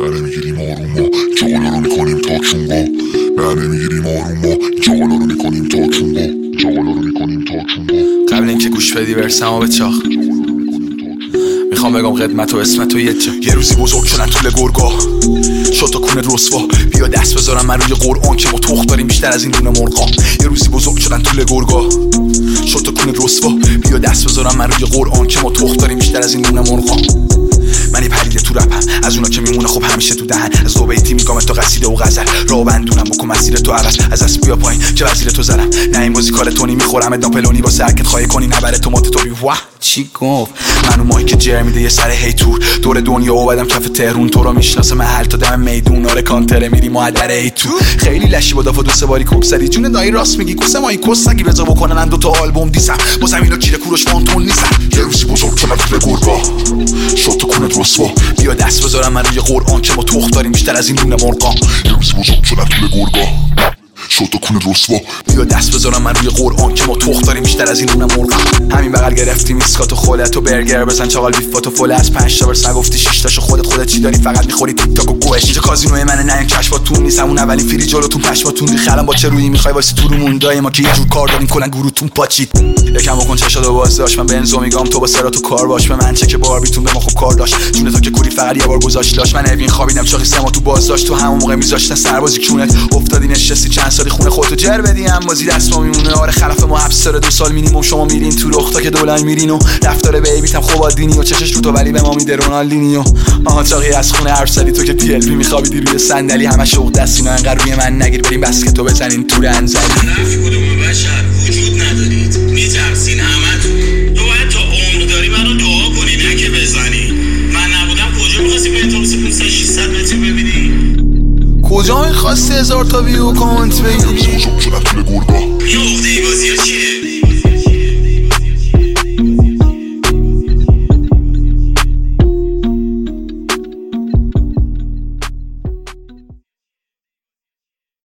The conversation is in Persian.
نمیگیریم آروم ما چاقالا رو میکنیم تا چونگا نمیگیریم آروم ما چاقالا رو میکنیم تا چونگا چاقالا رو میکنیم تا چونگا. قبل اینکه گوش بدی برسم به چاق میخوام بگم قدمت و اسمت و یه روزی بزرگ شدن طول گرگا شد تا کونه رسوا بیا دست بذارم من روی قرآن که ما تخت داریم بیشتر از این دونه مرغا. یه روزی بزرگ شدن طول گرگا شد تا کونه رسوا بیا دست بذارم من روی قرآن که ما تخت داریم بیشتر از این دونه مرغا. من پریده تو رپم از اونا که میمونه خب همیشه تو دهن از دو بیتی میگم تا قصیده و غزل راه بندونم بکن مسیر تو عرض از دست بیا پایین که وزیر تو زدم نه این بازی کار تونی میخورم داپلونی با سرکت خواهی کنی نبره تومات تو بی واه چی گفت منو ماهی که جر میده یه سر هیتور دور دنیا اومدم کف تهرون تو رو میشناسه محل تا دم میدون آره کانتره میری معدر ایتو خیلی لشی با دافا دو سه باری کوک زدی جون دایی راست میگی کوسه مایی کسگی بزا بکنن من دو تا آلبوم دیسم باز اینا کیره کوروش فانتون نیستم. یه روزی بزرگ شدن طول گرگا شد تا کونه رسوا بیا دست بذارم من روی قرآن که ما تخت داریم بیشتر از این دونه مرغا. یه روزی بزرگ شدن طول گرگا شد تا کونه رسوا بیا دست بذارم من روی قرآن که ما تخت داریم بیشتر از این دونه مرغا. همین بغل گرفتیم میسکات و خولت و برگر بزن چاقال بیفات و فول از 5 تا برس نگفتی 6 تاشو خودت چی داری فقط میخوری تیک تاک و گوش اینجا کازینوی منه نه این کشفاتون نیست همون اولین فری جلوتون پشماتون ریخلم با چه رویی میخوای واسه تو رو موندای ما که یه جور کار دارین کلا گروتون پاچید یکم بکن چشادو باز داشت من بنزو میگم تو با سراتو کار باش به من چه که باربیتون به ما خوب کار داشت جون تو که کوری فقط یه بار گذاشت لاش من اوین خوابیدم چاقی سما تو باز داشت تو همون موقع میذاشتن سربازی کونت افتادی نشستی چند سالی خونه خودتو جر بدی هم بازی دست ما میمونه آره خلاف ما حبس داره 2 سال مینیمم شما میرین تو رختا که دولای میرین و رفتار بیبیتم خوب دینی و چشش رو تو ولی به ما میده رونالدینیو آها چاقی از خونه حرف زدی تو که دی ال بی میخوابیدی روی صندلی همه شوق دستینا انقدر روی من نگیر بریم بس که تو بزنین تور انزلی نفی کدوم بشر وجود ندارید میترسین همتون تو باید تا عمر داری منو دعا کنی نه که بزنی من نبودم کجا میخواستی به اتوبوس 500 600 متر ببینی کجا میخواستی 1000 تا ویو کامنت بگیری بزرگ شدن طول گرگا یه عقده بازی ها چیه